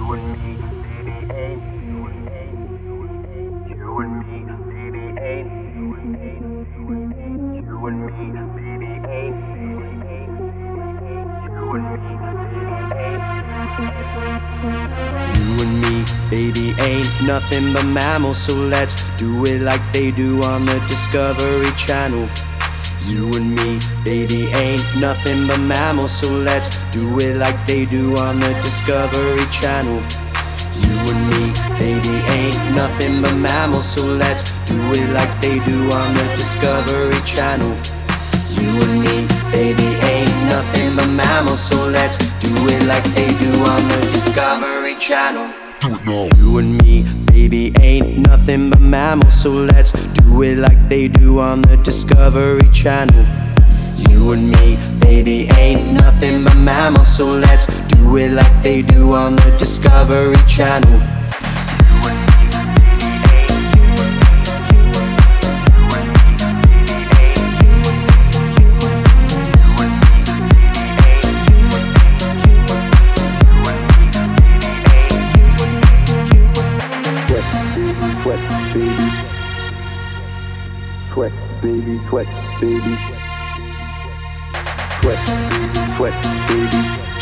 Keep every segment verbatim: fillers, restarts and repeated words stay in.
and me, baby, ain't. You and me, baby, ain't. You and me, baby, ain't. You and me, You and me, baby, ain't nothing but mammals, so let's do it like they do on the Discovery Channel. You and me, baby, ain't nothing but mammals, so let's do it like they do on the Discovery Channel. You and me, baby, ain't nothing but mammals, so let's do it like they do on the Discovery Channel. You and me, baby, ain't nothing but mammals, so let's do it like they do on the Discovery Channel. Do it now. You and me, baby, ain't nothing but mammals, so let's do it like they do on the Discovery Channel. You and me, baby, ain't nothing but mammals, so let's do it like they do on the Discovery Channel. sweat, baby, sweat, baby. Sweat, sweat, baby.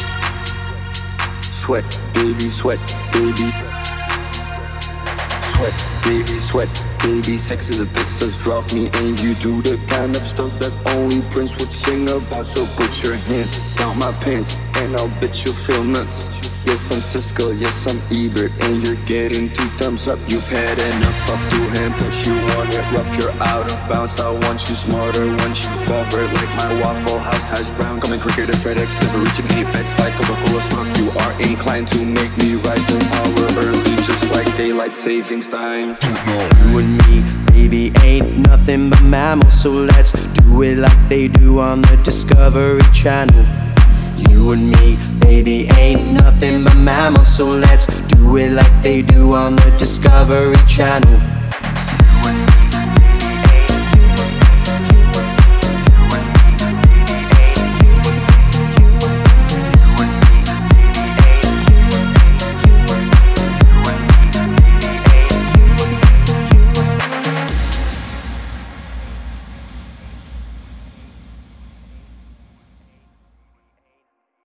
Sweat, baby, sweat, baby. Sweat, baby, sweat, baby. Sex is a bitch, just drop me and you do the kind of stuff that only Prince would sing about. So put your hands down my pants and I'll bet you'll feel nuts. Yes, I'm Cisco, yes, I'm Ebert, and you're getting two thumbs up. You've had enough of two-hand touch, you want it rough, you're out of bounds. I want you smarter, want you covered like my Waffle House hash brown. Coming quicker than FedEx, never reaching apex like Coca-Cola stock. You are inclined to make me rise an hour early, just like daylight savings time. You and me, baby, ain't nothing but mammals, so let's do it like they do on the Discovery Channel. You and me, baby, ain't nothing but mammals, so let's do it like they do on the Discovery Channel. You and me.